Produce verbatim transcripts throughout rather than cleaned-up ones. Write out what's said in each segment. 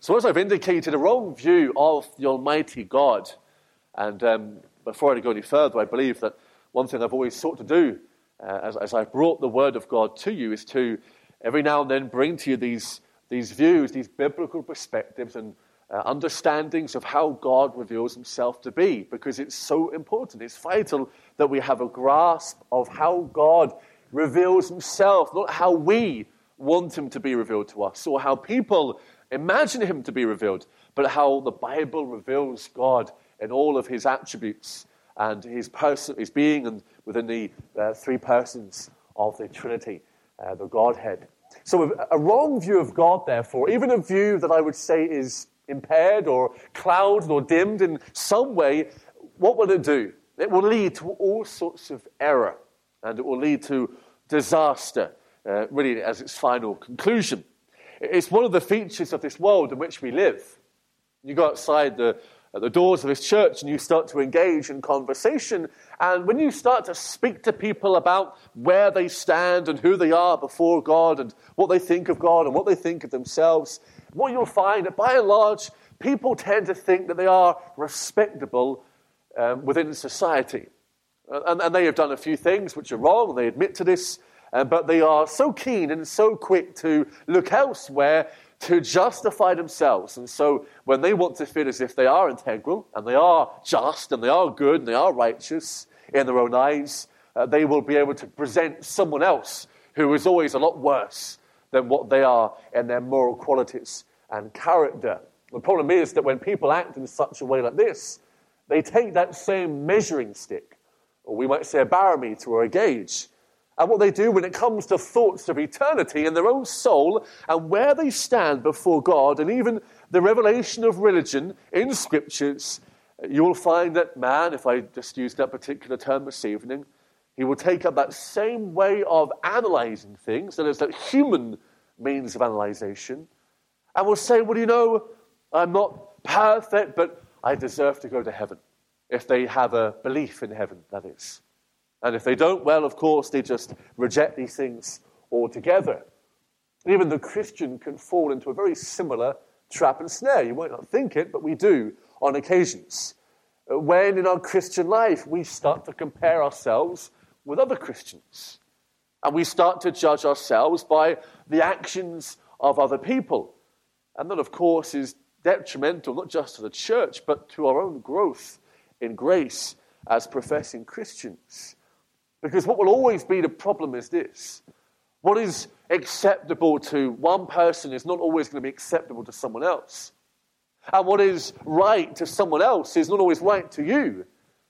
So as I've indicated, a wrong view of the Almighty God. And um, before I go any further, I believe that one thing I've always sought to do uh, as, as I've brought the Word of God to you is to every now and then bring to you these, these views, these biblical perspectives and uh, understandings of how God reveals himself to be, because it's so important. It's vital that we have a grasp of how God reveals himself, not how we want him to be revealed to us or how people imagine him to be revealed, but how the Bible reveals God in all of his attributes and his person, his being, and within the uh, three persons of the Trinity, uh, the Godhead. So a wrong view of God, therefore, even a view that I would say is impaired or clouded or dimmed in some way, what will it do? It will lead to all sorts of error, and it will lead to disaster, uh, really, as its final conclusion. It's one of the features of this world in which we live. You go outside the at the doors of this church and you start to engage in conversation, and when you start to speak to people about where they stand and who they are before God and what they think of God and what they think of themselves, what you'll find that by and large, people tend to think that they are respectable um, within society. And, and they have done a few things which are wrong, they admit to this, uh, but they are so keen and so quick to look elsewhere to justify themselves. And so when they want to feel as if they are integral, and they are just, and they are good, and they are righteous in their own eyes, uh, they will be able to present someone else who is always a lot worse than what they are in their moral qualities and character. The problem is that when people act in such a way like this, they take that same measuring stick, or we might say a barometer or a gauge, and what they do when it comes to thoughts of eternity in their own soul and where they stand before God and even the revelation of religion in Scriptures, you will find that man, if I just use that particular term this evening, he will take up that same way of analyzing things, that is that human means of analyzation, and will say, well, you know, I'm not perfect, but I deserve to go to heaven, if they have a belief in heaven, that is. And if they don't, well, of course, they just reject these things altogether. Even the Christian can fall into a very similar trap and snare. You might not think it, but we do on occasions. When in our Christian life we start to compare ourselves with other Christians. And we start to judge ourselves by the actions of other people. And that, of course, is detrimental not just to the church, but to our own growth in grace as professing Christians. Because what will always be the problem is this. What is acceptable to one person is not always going to be acceptable to someone else. And what is right to someone else is not always right to you.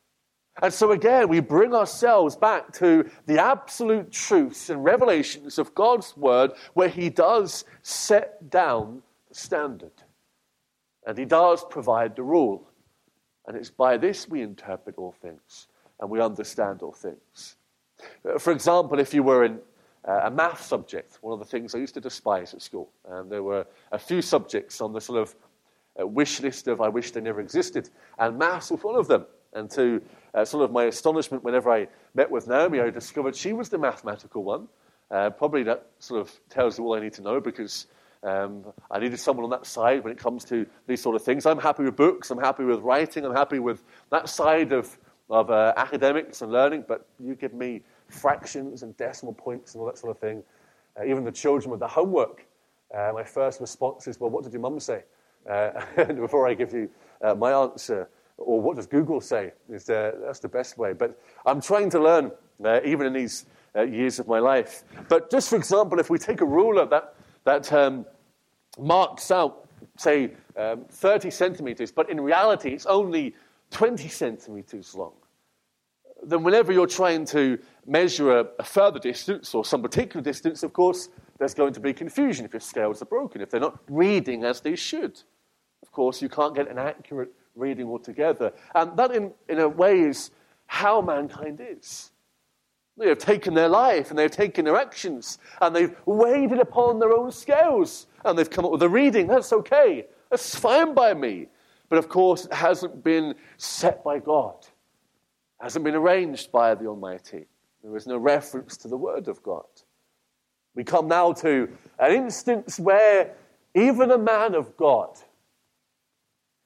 And so again, we bring ourselves back to the absolute truths and revelations of God's Word, where he does set down the standard. And he does provide the rule. And it's by this we interpret all things and we understand all things. For example, if you were in uh, a math subject, one of the things I used to despise at school, and there were a few subjects on the sort of uh, wish list of I wish they never existed, and maths was one of them. And to uh, sort of my astonishment, whenever I met with Naomi, I discovered she was the mathematical one. Uh, probably that sort of tells you all I need to know, because um, I needed someone on that side when it comes to these sort of things. I'm happy with books, I'm happy with writing, I'm happy with that side of of uh, academics and learning, but you give me fractions and decimal points and all that sort of thing. Uh, even the children with the homework, uh, my first response is, well, what did your mum say? Uh, before I give you uh, my answer, or what does Google say? Is, uh, that's the best way. But I'm trying to learn, uh, even in these uh, years of my life. But just for example, if we take a ruler that, that um, marks out, say, um, thirty centimeters, but in reality it's only twenty centimeters long, then whenever you're trying to measure a, a further distance or some particular distance, of course, there's going to be confusion if your scales are broken, if they're not reading as they should. Of course, you can't get an accurate reading altogether. And that, in, in a way, is how mankind is. They have taken their life and they've taken their actions and they've weighed it upon their own scales and they've come up with a reading. That's okay. That's fine by me. But of course, it hasn't been set by God. It hasn't been arranged by the Almighty. There is no reference to the Word of God. We come now to an instance where even a man of God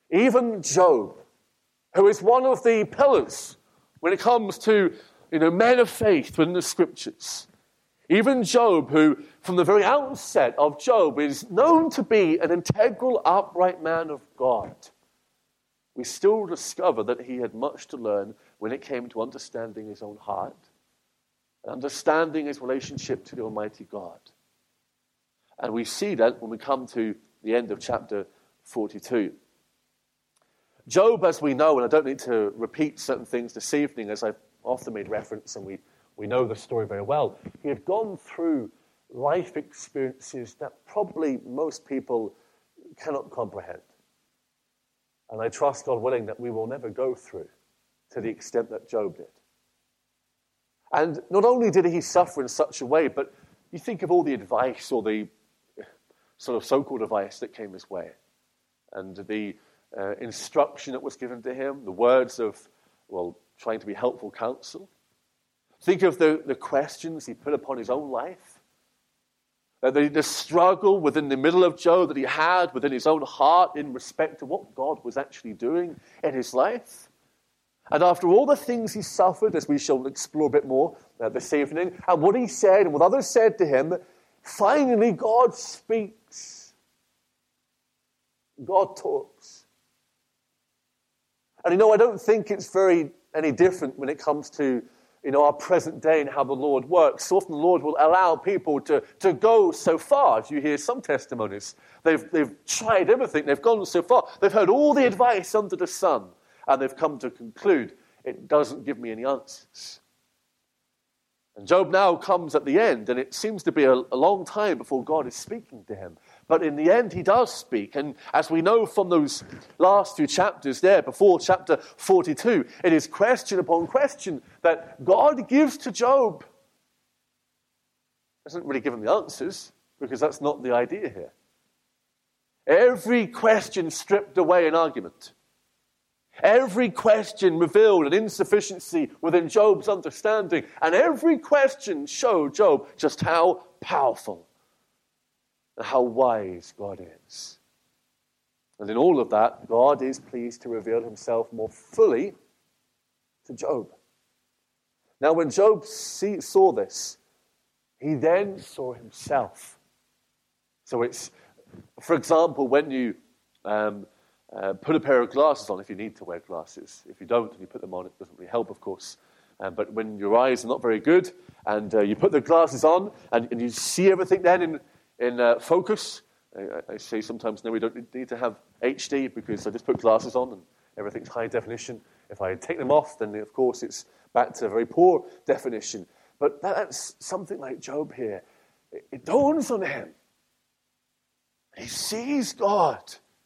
Even Job, who is one of the pillars when it comes to, you know, men of faith within the Scriptures. Even Job, who from the very outset of Job is known to be an integral, upright man of God, we still discover that he had much to learn when it came to understanding his own heart, and understanding his relationship to the Almighty God. And we see that when we come to the end of chapter forty-two. Job, as we know, and I don't need to repeat certain things this evening, as I've often made reference, and we, we know the story very well, he had gone through life experiences that probably most people cannot comprehend. And I trust, God willing, that we will never go through to the extent that Job did. And not only did he suffer in such a way, but you think of all the advice or the sort of so-called advice that came his way, and the uh, instruction that was given to him, the words of, well, trying to be helpful counsel. Think of the, the questions he put upon his own life, uh, the, the struggle within the middle of Job that he had within his own heart in respect to what God was actually doing in his life. And after all the things he suffered, as we shall explore a bit more uh, this evening, and what he said and what others said to him, finally God speaks. God talks. And you know, I don't think it's very any different when it comes to, you know, our present day and how the Lord works. So often the Lord will allow people to, to go so far. As you hear some testimonies, they've, they've tried everything. They've gone so far. They've heard all the advice under the sun. And they've come to conclude, it doesn't give me any answers. And Job now comes at the end, and it seems to be a, a long time before God is speaking to him. But in the end, he does speak. And as we know from those last few chapters there, before chapter forty-two, it is question upon question that God gives to Job. Doesn't really give him the answers, because that's not the idea here. Every question stripped away an argument. Every question revealed an insufficiency within Job's understanding. And every question showed Job just how powerful and how wise God is. And in all of that, God is pleased to reveal himself more fully to Job. Now, when Job see, saw this, he then saw himself. So it's, for example, when you... Um, Uh, put a pair of glasses on if you need to wear glasses. If you don't and you put them on, it doesn't really help, of course. Um, but when your eyes are not very good and uh, you put the glasses on and, and you see everything then in, in uh, focus, I, I say sometimes, no, we don't need to have H D because I just put glasses on and everything's high definition. If I take them off, then of course it's back to very poor definition. But that's something like Job here. It, it dawns on him. He sees God.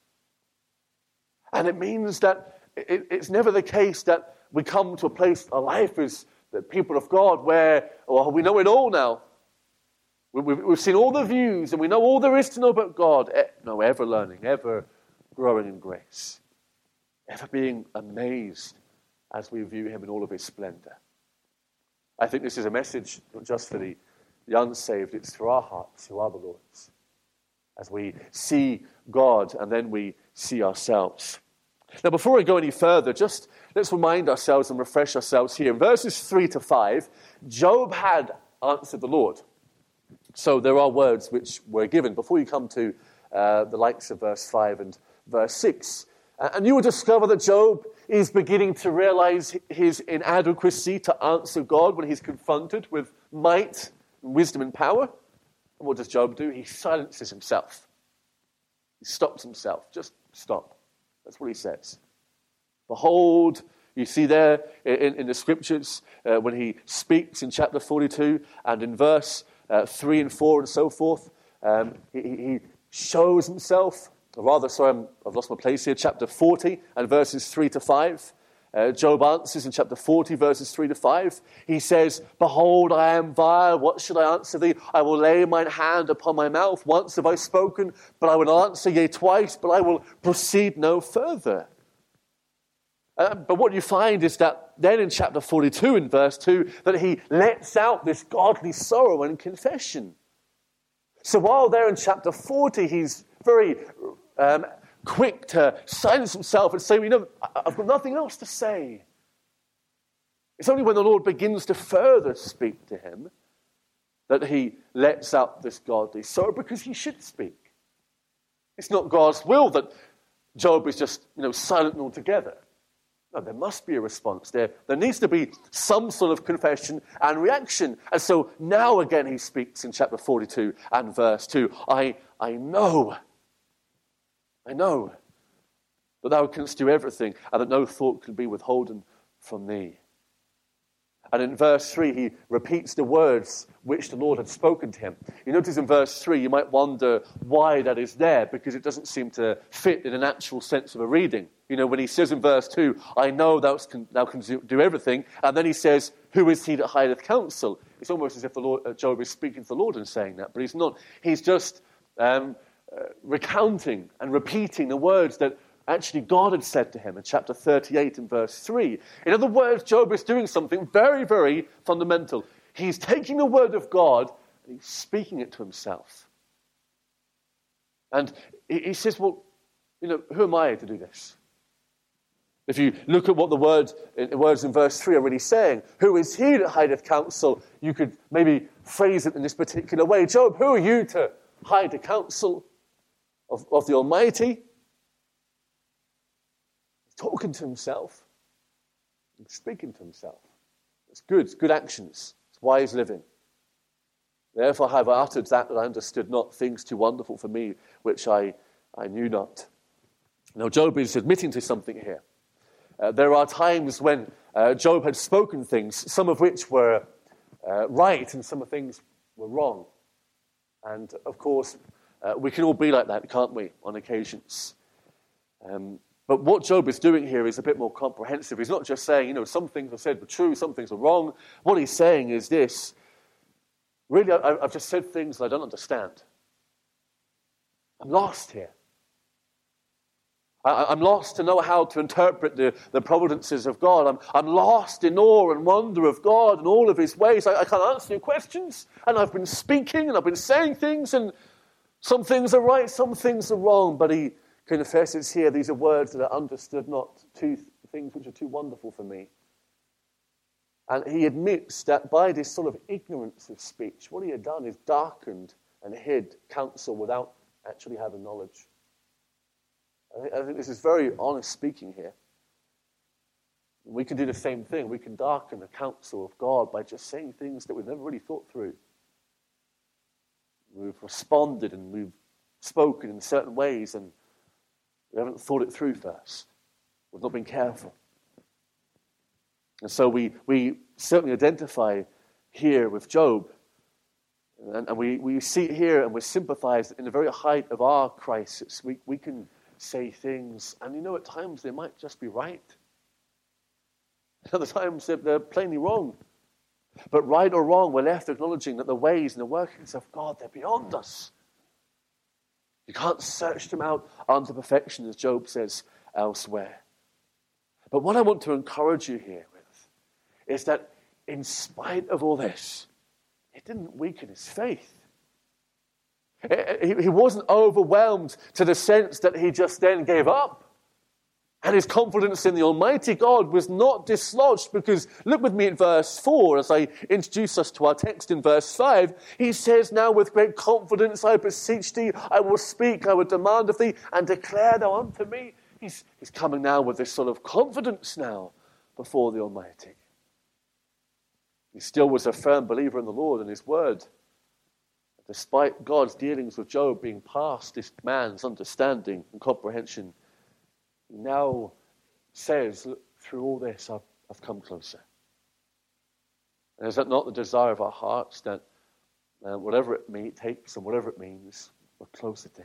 And it means that it, it's never the case that we come to a place, our life is the people of God, where, well, we know it all now. We, we've, we've seen all the views, and we know all there is to know about God. No, ever learning, ever growing in grace. Ever being amazed as we view him in all of his splendor. I think this is a message not just for the, the unsaved, it's for our hearts who are the Lord's. As we see God and then we see ourselves. Now, before we go any further, just let's remind ourselves and refresh ourselves here. In verses three to five, Job had answered the Lord. So there are words which were given before you come to uh, the likes of verse five and verse six. And you will discover that Job is beginning to realize his inadequacy to answer God when he's confronted with might, wisdom, and power. And what does Job do? He silences himself. He stops himself. Just stop. That's what he says. Behold, you see there in, in the scriptures uh, when he speaks in chapter forty-two and in verse uh, three and four and so forth, um, he, he shows himself. Or rather, sorry, I'm, I've lost my place here. Chapter forty and verses three to five. Uh, Job answers in chapter forty, verses three to five. He says, Behold, I am vile. What should I answer thee? I will lay mine hand upon my mouth. Once have I spoken, but I will answer, yea, twice, but I will proceed no further. Uh, but what you find is that then in chapter forty-two, in verse two, that he lets out this godly sorrow and confession. So while there in chapter forty, he's very um, quick to silence himself and say, well, you know, I've got nothing else to say. It's only when the Lord begins to further speak to him that he lets out this godly sorrow, because he should speak. It's not God's will that Job is just, you know, silent altogether. No, there must be a response there. There needs to be some sort of confession and reaction. And so now again he speaks in chapter forty-two and verse two. I, I know, I know that thou canst do everything, and that no thought can be withholden from thee. And in verse three, he repeats the words which the Lord had spoken to him. You notice in verse three, you might wonder why that is there, because it doesn't seem to fit in a natural sense of a reading. You know, when he says in verse two, I know thou can, thou can do everything, and then he says, who is he that hideth counsel? It's almost as if the Lord, uh, Job is speaking to the Lord and saying that, but he's not. He's just um, uh, recounting and repeating the words that actually God had said to him in chapter thirty-eight and verse three. In other words, Job is doing something very, very fundamental. He's taking the word of God and he's speaking it to himself. And he says, well, you know, who am I to do this? If you look at what the word, words in verse three are really saying, who is he that hideth counsel? You could maybe phrase it in this particular way. Job, who are you to hide the counsel of, of the Almighty? Talking to himself, speaking to himself. It's good, it's good actions, it's wise living. Therefore have I uttered that that I understood not, things too wonderful for me, which I, I knew not. Now Job is admitting to something here. Uh, there are times when uh, Job had spoken things, some of which were uh, right and some of things were wrong. And of course, uh, we can all be like that, can't we, on occasions. Um But what Job is doing here is a bit more comprehensive. He's not just saying, you know, some things are said were true, some things are wrong. What he's saying is this: really, I, I've just said things that I don't understand. I'm lost here. I, I'm lost to know how to interpret the, the providences of God. I'm, I'm lost in awe and wonder of God and all of his ways. I, I can't answer your questions. And I've been speaking and I've been saying things, and some things are right, some things are wrong. But he confesses here, these are words that are understood not, two things which are too wonderful for me. And he admits that by this sort of ignorance of speech, what he had done is darkened and hid counsel without actually having knowledge. I think, I think this is very honest speaking here. We can do the same thing. We can darken the counsel of God by just saying things that we've never really thought through. We've responded and we've spoken in certain ways, and we haven't thought it through first. We've not been careful. And so we, we certainly identify here with Job. And, and we, we see it here and we sympathize in the very height of our crisis. We, we can say things, and you know, at times they might just be right. At other times they're, they're plainly wrong. But right or wrong, we're left acknowledging that the ways and the workings of God, they're beyond us. You can't search them out unto perfection, as Job says elsewhere. But what I want to encourage you here with is that in spite of all this, it didn't weaken his faith. He wasn't overwhelmed to the sense that he just then gave up. And his confidence in the Almighty God was not dislodged, because look with me at verse four as I introduce us to our text in verse five. He says, now with great confidence I beseech thee, I will speak, I will demand of thee, and declare thou unto me. He's, he's coming now with this sort of confidence now before the Almighty. He still was a firm believer in the Lord and his word. Despite God's dealings with Job being past this man's understanding and comprehension, he now says, look, through all this, I've, I've come closer. And is that not the desire of our hearts, that uh, whatever it may, takes and whatever it means, we're closer to him?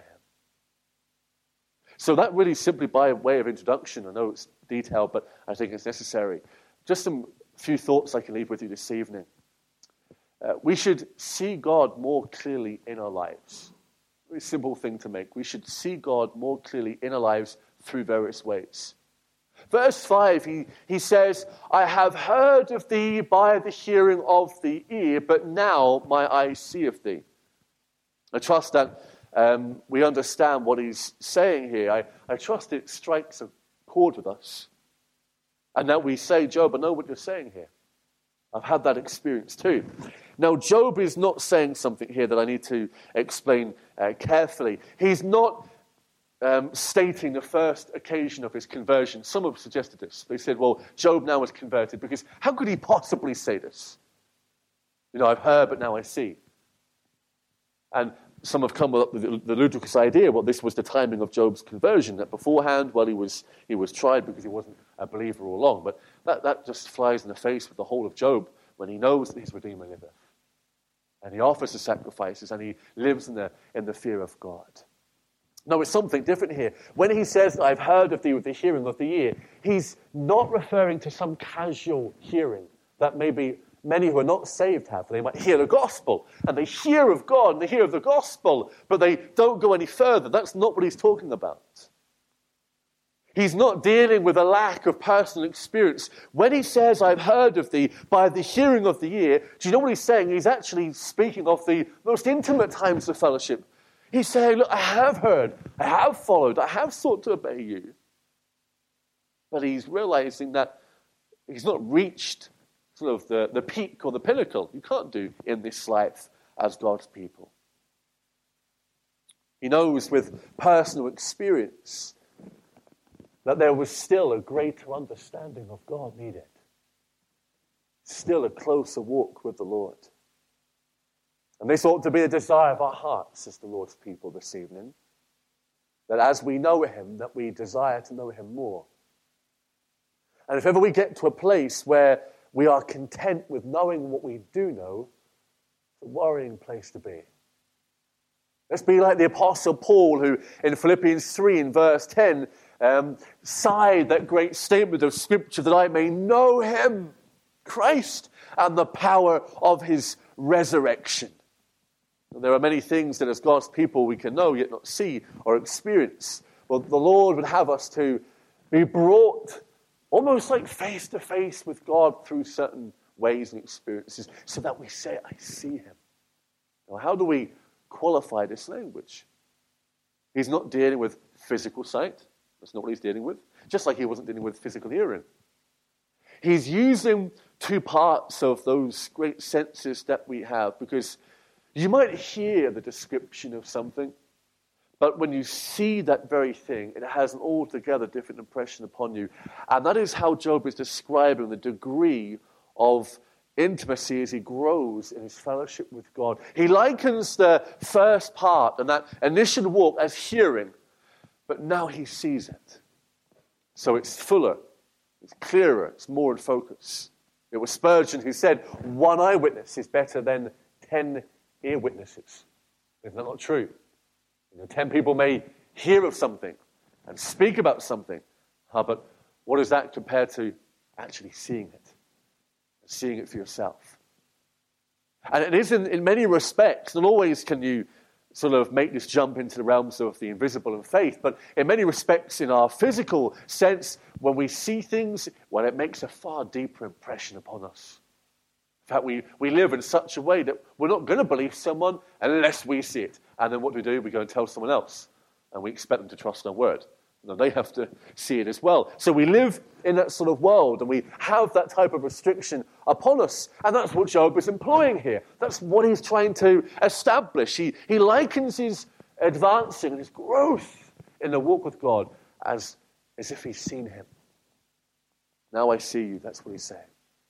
So that really simply by way of introduction, I know it's detailed, but I think it's necessary. Just some few thoughts I can leave with you this evening. Uh, we should see God more clearly in our lives. Very simple thing to make. We should see God more clearly in our lives through various ways. Verse five, he, he says, I have heard of thee by the hearing of the ear, but now my eyes see of thee. I trust that um, we understand what he's saying here. I, I trust it strikes a chord with us. And that we say, Job, I know what you're saying here. I've had that experience too. Now, Job is not saying something here that I need to explain uh, carefully. He's not um, stating the first occasion of his conversion. Some have suggested this. They said, well, Job now is converted, because how could he possibly say this? You know, I've heard, but now I see. And some have come up with the ludicrous idea, well, this was the timing of Job's conversion, that beforehand, well, he was he was tried because he wasn't a believer all along. But that, that just flies in the face with the whole of Job when he knows that his Redeemer liveth. And he offers the sacrifices, and he lives in the, in the fear of God. No, it's something different here. When he says, I've heard of thee with the hearing of the ear, he's not referring to some casual hearing that maybe many who are not saved have. They might hear the gospel, and they hear of God, and they hear of the gospel, but they don't go any further. That's not what he's talking about. He's not dealing with a lack of personal experience. When he says, I've heard of thee by the hearing of the ear, do you know what he's saying? He's actually speaking of the most intimate times of fellowship. He's saying, look, I have heard, I have followed, I have sought to obey you. But he's realizing that he's not reached sort of the, the peak or the pinnacle. You can't do in this life as God's people. He knows with personal experience that there was still a greater understanding of God needed. Still a closer walk with the Lord. And this ought to be a desire of our hearts as the Lord's people this evening. That as we know him, that we desire to know him more. And if ever we get to a place where we are content with knowing what we do know, it's a worrying place to be. Let's be like the Apostle Paul, who in Philippians three in verse ten um, sighed that great statement of Scripture, that I may know him, Christ, and the power of his resurrection. And there are many things that as God's people we can know yet not see or experience. Well, the Lord would have us to be brought almost like face to face with God through certain ways and experiences, so that we say, I see him. Now, how do we qualify this language? He's not dealing with physical sight. That's not what he's dealing with. Just like he wasn't dealing with physical hearing. He's using two parts of those great senses that we have, because you might hear the description of something, but when you see that very thing, it has an altogether different impression upon you. And that is how Job is describing the degree of intimacy as he grows in his fellowship with God. He likens the first part and that initial walk as hearing, but now he sees it. So it's fuller, it's clearer, it's more in focus. It was Spurgeon who said, one eyewitness is better than ten ear witnesses. Isn't that not true? You know, ten people may hear of something and speak about something, uh, but what is that compared to actually seeing it? Seeing it for yourself. And it is in, in many respects, not always can you sort of make this jump into the realms of the invisible and faith, but in many respects in our physical sense, when we see things, well, it makes a far deeper impression upon us. In fact, we, we live in such a way that we're not going to believe someone unless we see it. And then what do we do? We go and tell someone else. And we expect them to trust our word. No, they have to see it as well. So we live in that sort of world, and we have that type of restriction upon us. And that's what Job is employing here. That's what he's trying to establish. He, he likens his advancing and his growth in the walk with God as, as if he's seen him. Now I see you, that's what he's saying.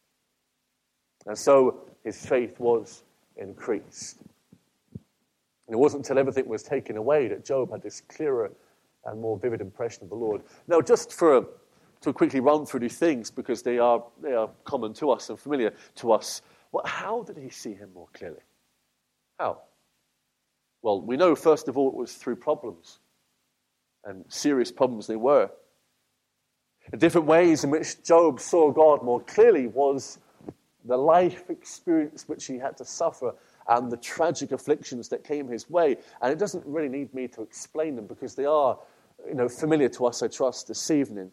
And so his faith was increased. And it wasn't until everything was taken away that Job had this clearer and more vivid impression of the Lord. Now, just for a, to quickly run through these things, because they are they are common to us and familiar to us. Well, how did he see him more clearly? How? Well, we know, first of all, it was through problems. And serious problems they were. The different ways in which Job saw God more clearly was the life experience which he had to suffer and the tragic afflictions that came his way. And it doesn't really need me to explain them, because they are, you know, familiar to us, I trust, this evening.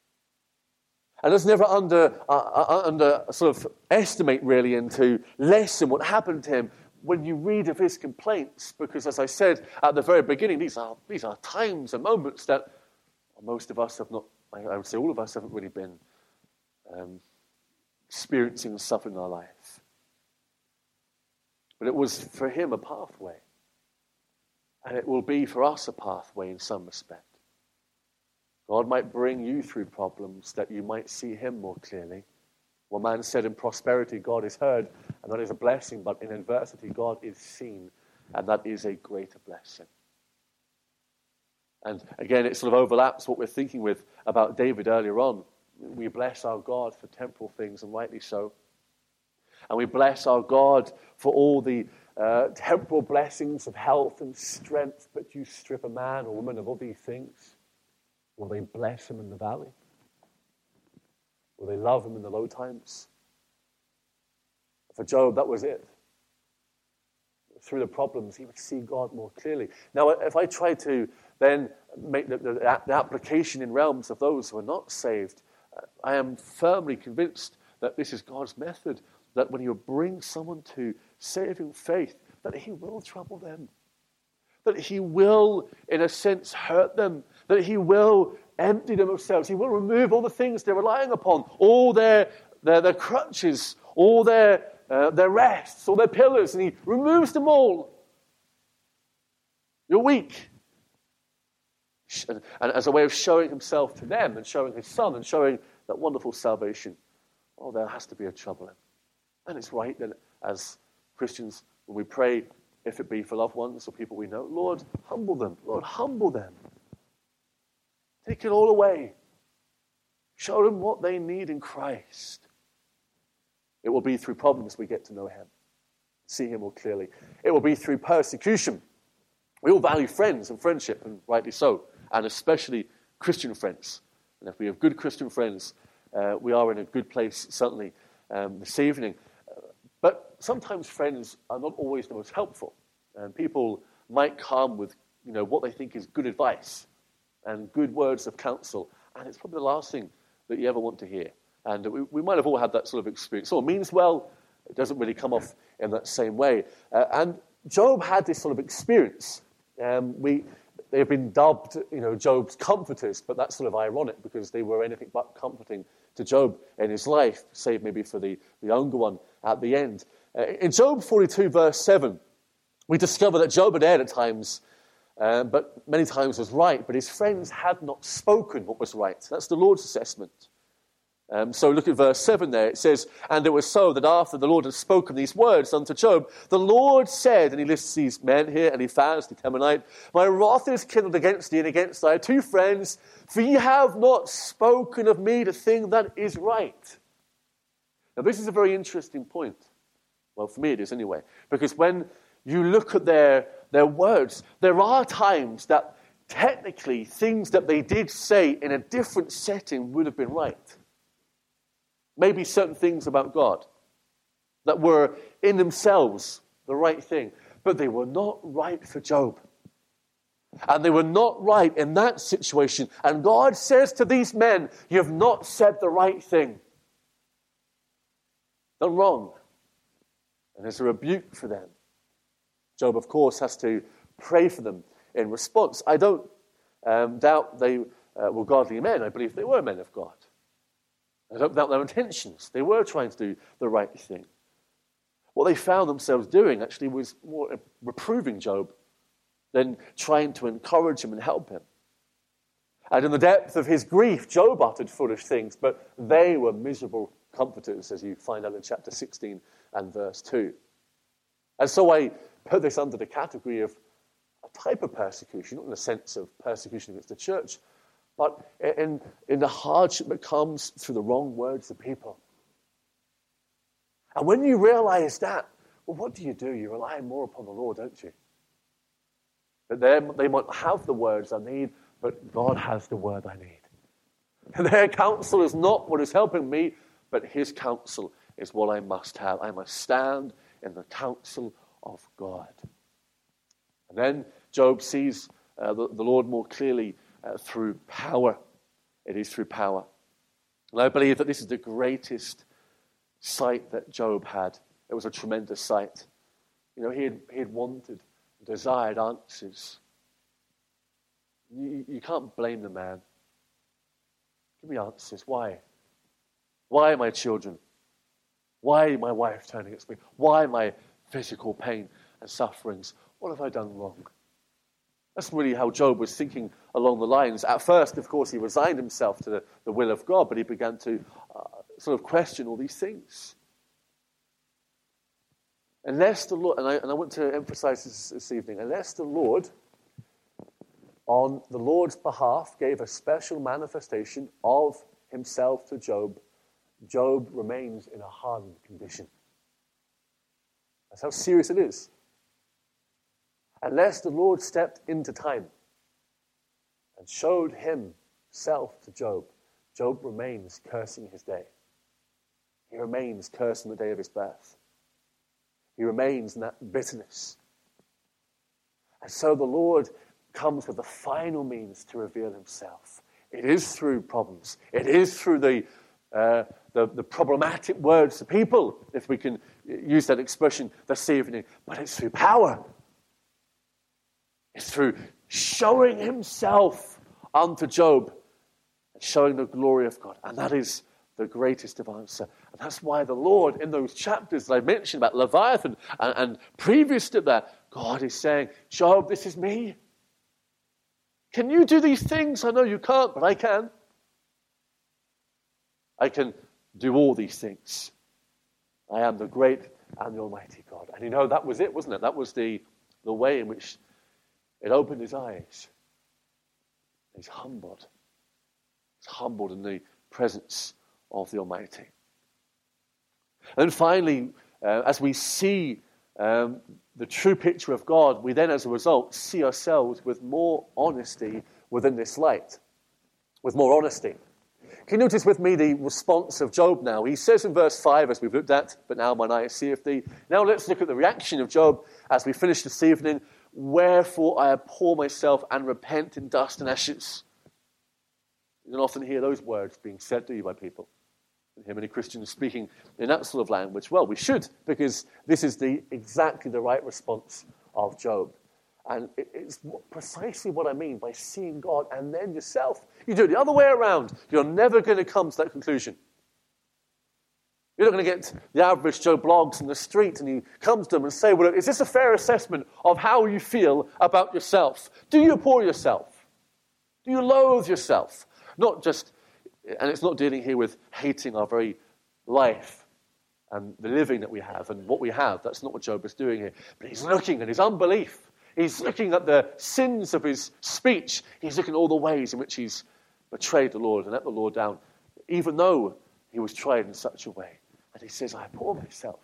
And let's never under, uh, under sort of estimate really and to lessen what happened to him when you read of his complaints, because as I said at the very beginning, these are these are times and moments that most of us have not, I would say all of us haven't really been um, experiencing and suffering in our life. But it was for him a pathway. And it will be for us a pathway in some respect. God might bring you through problems that you might see him more clearly. One man said, in prosperity God is heard, and that is a blessing, but in adversity God is seen, and that is a greater blessing. And again, it sort of overlaps what we're thinking with about David earlier on. We bless our God for temporal things, and rightly so. And we bless our God for all the uh, temporal blessings of health and strength, but you strip a man or woman of all these things, will they bless him in the valley? Will they love him in the low times? For Job, that was it. Through the problems, he would see God more clearly. Now, if I try to then make the, the, the application in realms of those who are not saved, I am firmly convinced that this is God's method, that when he will bring someone to saving faith, that he will trouble them, that he will, in a sense, hurt them, that he will empty them of themselves. He will remove all the things they're relying upon, all their their, their crutches, all their uh, their rests, all their pillars, and he removes them all. You're weak. And, and as a way of showing himself to them and showing his son and showing that wonderful salvation, oh, there has to be a troubling. And it's right that as Christians, when we pray, if it be for loved ones or people we know, Lord, humble them. Lord, humble them. Take it all away. Show them what they need in Christ. It will be through problems we get to know him, see him more clearly. It will be through persecution. We all value friends and friendship, and rightly so, and especially Christian friends. And if we have good Christian friends, uh, we are in a good place, certainly, um, this evening. Uh, but sometimes friends are not always the most helpful. And people might come with, you know, what they think is good advice and good words of counsel, and it's probably the last thing that you ever want to hear. And we, we might have all had that sort of experience. So it means well, it doesn't really come off in that same way. Uh, and Job had this sort of experience. Um, we they've been dubbed, you know, Job's comforters, but that's sort of ironic because they were anything but comforting to Job in his life, save maybe for the, the younger one at the end. Uh, in Job forty-two, verse seven, we discover that Job had erred at times, uh, but many times was right, but his friends had not spoken what was right. That's the Lord's assessment. Um, so look at verse seven there. It says, and it was so that after the Lord had spoken these words unto Job, the Lord said, and he lists these men here, Eliphaz the Temanite, my wrath is kindled against thee and against thy two friends, for ye have not spoken of me the thing that is right. Now this is a very interesting point. Well, for me it is anyway. Because when you look at their, their words, there are times that technically things that they did say in a different setting would have been right. Maybe certain things about God that were in themselves the right thing, but they were not right for Job. And they were not right in that situation. And God says to these men, you have not said the right thing. Done wrong. And there's a rebuke for them. Job, of course, has to pray for them in response. I don't um, doubt they uh, were godly men. I believe they were men of God. I don't doubt their intentions. They were trying to do the right thing. What they found themselves doing actually was more reproving Job than trying to encourage him and help him. And in the depth of his grief, Job uttered foolish things, but they were miserable comforters, as you find out in chapter sixteen and verse two. And so I put this under the category of a type of persecution, not in the sense of persecution against the church, but in, in the hardship that comes through the wrong words of people. And when you realize that, well, what do you do? You rely more upon the Lord, don't you? That they might have the words I need, but God has the word I need. And their counsel is not what is helping me, but his counsel is what I must have. I must stand in the counsel of God. And then Job sees uh, the, the Lord more clearly Uh, through power. It is through power. And I believe that this is the greatest sight that Job had. It was a tremendous sight. You know, he had, he had wanted, desired answers. You, you can't blame the man. Give me answers. Why? Why my children? Why my wife turning against me? Why my physical pain and sufferings? What have I done wrong? That's really how Job was thinking along the lines. At first, of course, he resigned himself to the, the will of God, but he began to uh, sort of question all these things. Unless the Lord, and I, and I want to emphasize this this evening, unless the Lord, on the Lord's behalf, gave a special manifestation of himself to Job, Job remains in a hardened condition. That's how serious it is. Unless the Lord stepped into time and showed himself to Job, Job remains cursing his day. He remains cursing the day of his birth. He remains in that bitterness. And so the Lord comes with the final means to reveal himself. It is through problems. It is through the, uh, the, the problematic words to people, if we can use that expression this evening. But it's through power. It's through showing himself unto Job and showing the glory of God. And that is the greatest of answer. And that's why the Lord, in those chapters that I mentioned about Leviathan and, and previous to that, God is saying, Job, this is me. Can you do these things? I know you can't, but I can. I can do all these things. I am the great and the almighty God. And you know, that was it, wasn't it? That was the, the way in which it opened his eyes. He's humbled. He's humbled in the presence of the Almighty. And finally, uh, as we see um, the true picture of God, we then, as a result, see ourselves with more honesty within this light. With more honesty. Can you notice with me the response of Job now? He says in verse five, as we've looked at, but now mine eyes seeth thee. Now let's look at the reaction of Job as we finish this evening. Wherefore I abhor myself and repent in dust and ashes. You don't often hear those words being said to you by people. You hear many Christians speaking in that sort of language. Well, we should, because this is the exactly the right response of Job. And it's precisely what I mean by seeing God and then yourself. You do it the other way around. You're never going to come to that conclusion. You're not going to get the average Joe Bloggs in the street and he comes to them and say, well, is this a fair assessment of how you feel about yourself? Do you abhor yourself? Do you loathe yourself? Not just, and it's not dealing here with hating our very life and the living that we have and what we have. That's not what Job is doing here. But he's looking at his unbelief. He's looking at the sins of his speech. He's looking at all the ways in which he's betrayed the Lord and let the Lord down, even though he was tried in such a way. And he says, I abhor myself.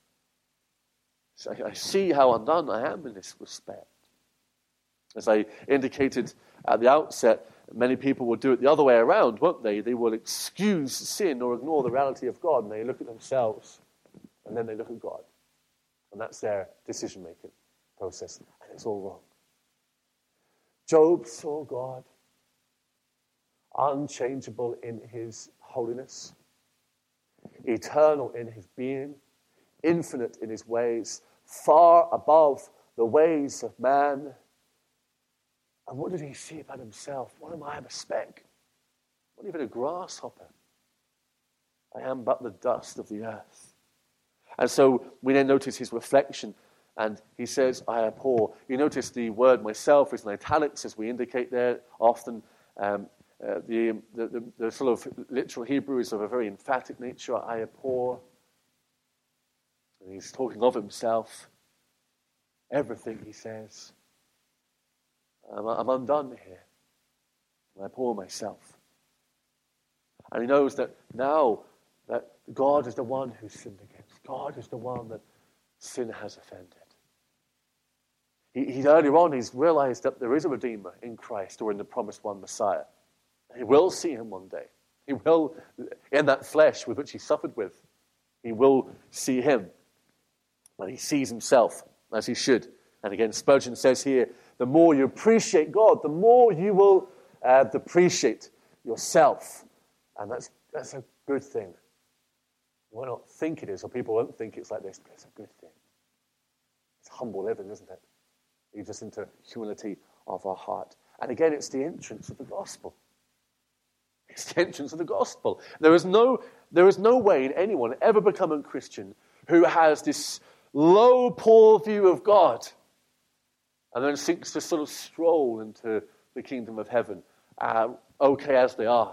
So I see how undone I am in this respect. As I indicated at the outset, many people will do it the other way around, won't they? They will excuse sin or ignore the reality of God, and they look at themselves, and then they look at God. And that's their decision-making process, and it's all wrong. Job saw God unchangeable in his holiness, eternal in his being, infinite in his ways, far above the ways of man. And what did he see about himself? What am I? I'm a speck. Not even a grasshopper. I am but the dust of the earth. And so we then notice his reflection, and he says, I abhor. You notice the word myself is in italics, as we indicate there often. Um, Uh, the, the, the, the sort of literal Hebrew is of a very emphatic nature. I abhor. And he's talking of himself. Everything he says. I'm, I'm undone here. I abhor myself. And he knows that now that God is the one who's sinned against. God is the one that sin has offended. He, he earlier on, he's realized that there is a Redeemer in Christ or in the promised one, Messiah. He will see him one day. He will, in that flesh with which he suffered with, he will see him. But he sees himself as he should. And again, Spurgeon says here, the more you appreciate God, the more you will uh, depreciate yourself. And that's that's a good thing. You might not think it is, or people won't think it's like this, but it's a good thing. It's humble living, isn't it? It leads us into humility of our heart. And again, it's the entrance of the gospel. It's the entrance of the gospel. There is no, there is no way in anyone ever becoming a Christian who has this low, poor view of God and then seeks to sort of stroll into the kingdom of heaven, uh, okay as they are.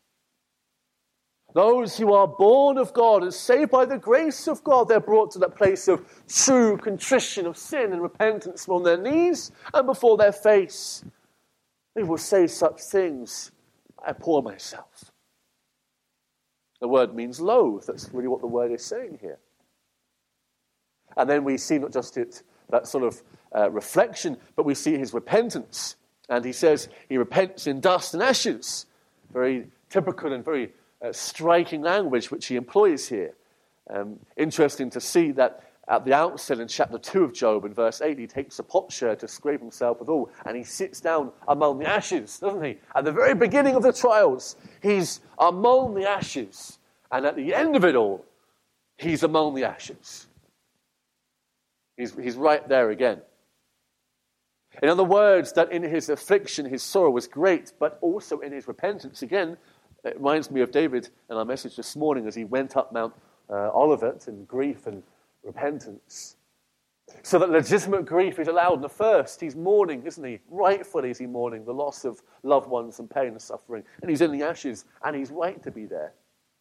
Those who are born of God and saved by the grace of God, they're brought to that place of true contrition of sin and repentance on their knees and before their face. They will say such things, I abhor myself. The word means loathe. That's really what the word is saying here. And then we see not just it, that sort of uh, reflection, but we see his repentance. And he says he repents in dust and ashes. Very typical and very uh, striking language which he employs here. Um, interesting to see that at the outset in chapter two of Job, in verse eight, he takes a potsherd to scrape himself withal, and he sits down among the ashes, doesn't he? At the very beginning of the trials, he's among the ashes. And at the end of it all, he's among the ashes. He's, he's right there again. In other words, that in his affliction, his sorrow was great, but also in his repentance. Again, it reminds me of David in our message this morning as he went up Mount uh, Olivet in grief and repentance. So that legitimate grief is allowed. And the first, he's mourning, isn't he? Rightfully is he mourning the loss of loved ones and pain and suffering. And he's in the ashes, and he's right to be there.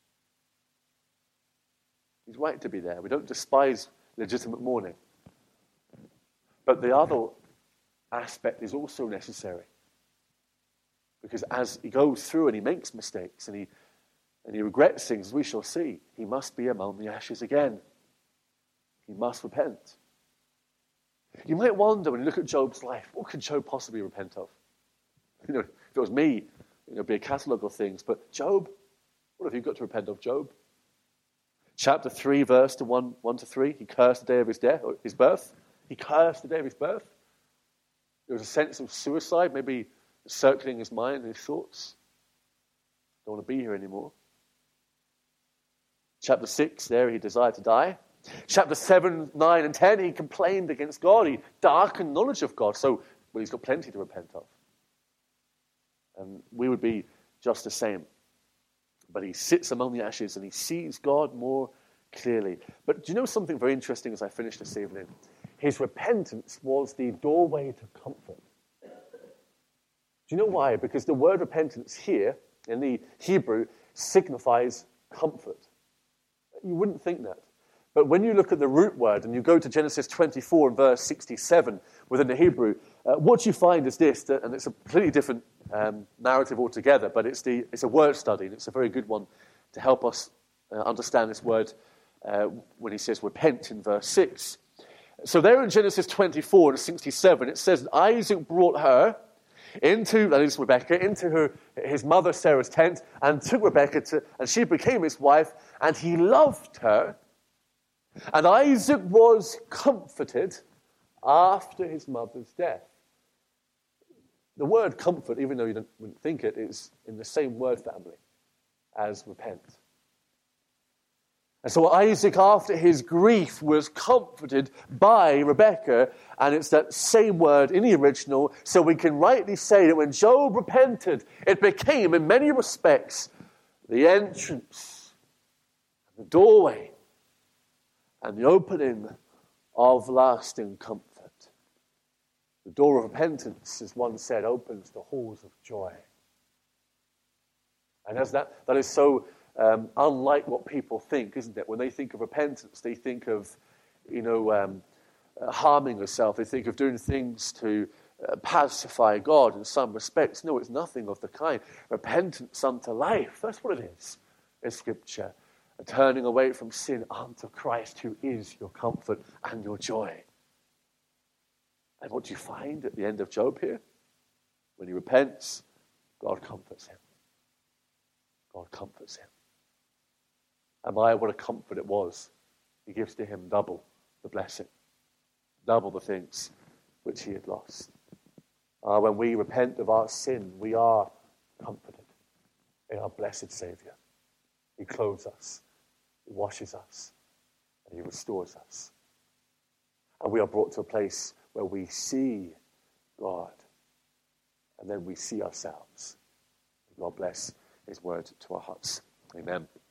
He's right to be there. We don't despise legitimate mourning. But the other aspect is also necessary. Because as he goes through and he makes mistakes and he and he regrets things, as we shall see, he must be among the ashes again. He must repent. You might wonder when you look at Job's life, what could Job possibly repent of? You know, if it was me, you know, it'd be a catalogue of things. But Job, what have you got to repent of, Job? Chapter three, verse to one, one to three, he cursed the day of his death, or his birth. He cursed the day of his birth. There was a sense of suicide, maybe circling his mind and his thoughts. Don't want to be here anymore. Chapter six, there he desired to die. Chapter seven, nine, and ten, he complained against God. He darkened knowledge of God. So, well, he's got plenty to repent of. And we would be just the same. But he sits among the ashes and he sees God more clearly. But do you know something very interesting as I finish this evening? His repentance was the doorway to comfort. Do you know why? Because the word repentance here, in the Hebrew, signifies comfort. You wouldn't think that. But when you look at the root word and you go to Genesis twenty-four and verse sixty-seven within the Hebrew, uh, what you find is this, that, and it's a completely different um, narrative altogether, but it's the it's a word study, and it's a very good one to help us uh, understand this word uh, when he says repent in verse six. So there in Genesis twenty-four and sixty-seven, it says that Isaac brought her into, that is Rebekah, into her his mother Sarah's tent, and took Rebekah to, and she became his wife, and he loved her. And Isaac was comforted after his mother's death. The word comfort, even though you don't, wouldn't think it, is in the same word family as repent. And so Isaac, after his grief, was comforted by Rebekah, and it's that same word in the original, so we can rightly say that when Job repented, it became, in many respects, the entrance, the doorway, and the opening of lasting comfort. The door of repentance, as one said, opens the halls of joy. And as that, that is so um, unlike what people think, isn't it? When they think of repentance, they think of, you know, um, uh, harming yourself. They think of doing things to uh, pacify God in some respects. No, it's nothing of the kind. Repentance unto life, that's what it is in Scripture. A turning away from sin unto Christ, who is your comfort and your joy. And what do you find at the end of Job here? When he repents, God comforts him. God comforts him. And my, what a comfort it was. He gives to him double the blessing, double the things which he had lost. Uh, when we repent of our sin, we are comforted in our blessed Savior. He clothes us, he washes us, and he restores us. And we are brought to a place where we see God. And then we see ourselves. God bless his word to our hearts. Amen.